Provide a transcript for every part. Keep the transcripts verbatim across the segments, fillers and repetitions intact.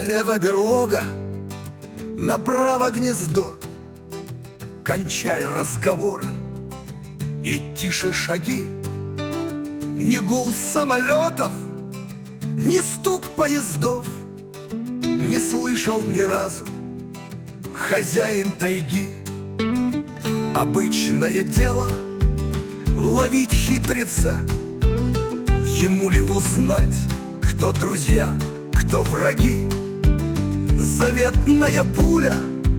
Налево берлога, направо гнездо. Кончай разговоры и тише шаги. Ни гул самолетов, ни стук поездов не слышал ни разу хозяин тайги. Обычное дело ловить хитреца. Ему ли узнать, кто друзья, кто враги? Заветная пуля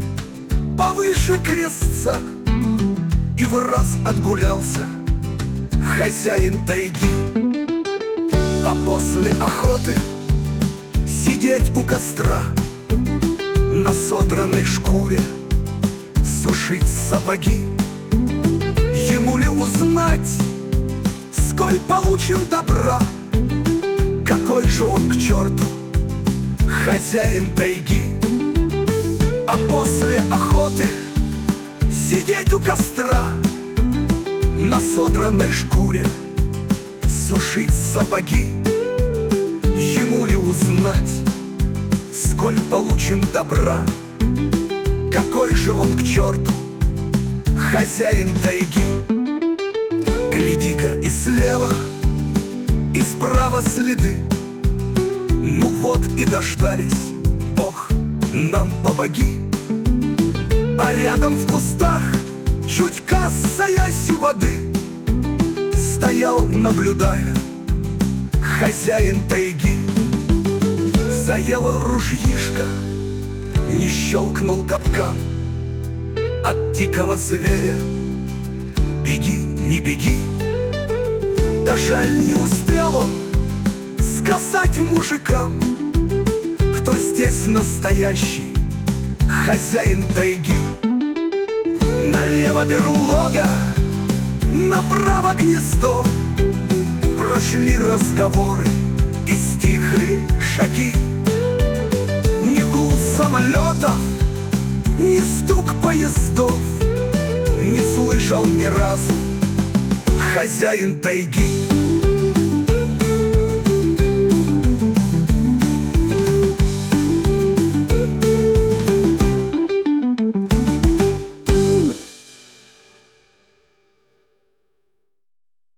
повыше крестца, и в раз отгулялся хозяин тайги. А после охоты сидеть у костра, на содранной шкуре сушить сапоги. Ему ли узнать, сколь получил добра? Какой же он к черту хозяин тайги? А после охоты сидеть у костра, на содранной шкуре сушить сапоги. Ему ли узнать, сколь получим добра? Какой же он к черту хозяин тайги? Гляди-ка и слева, и справа следы. Ну вот и дождались, Бог, нам помоги. А рядом в кустах, чуть касаясь воды, стоял, наблюдая, хозяин тайги. Заело ружьишко, не щелкнул капкан. От дикого зверя беги, не беги. Да жаль, не успел он сказать мужикам, кто здесь настоящий хозяин тайги. Налево берлога, направо гнездо. Прошли разговоры и стихли шаги. Ни гул самолетов, ни стук поездов не слышал ни разу хозяин тайги.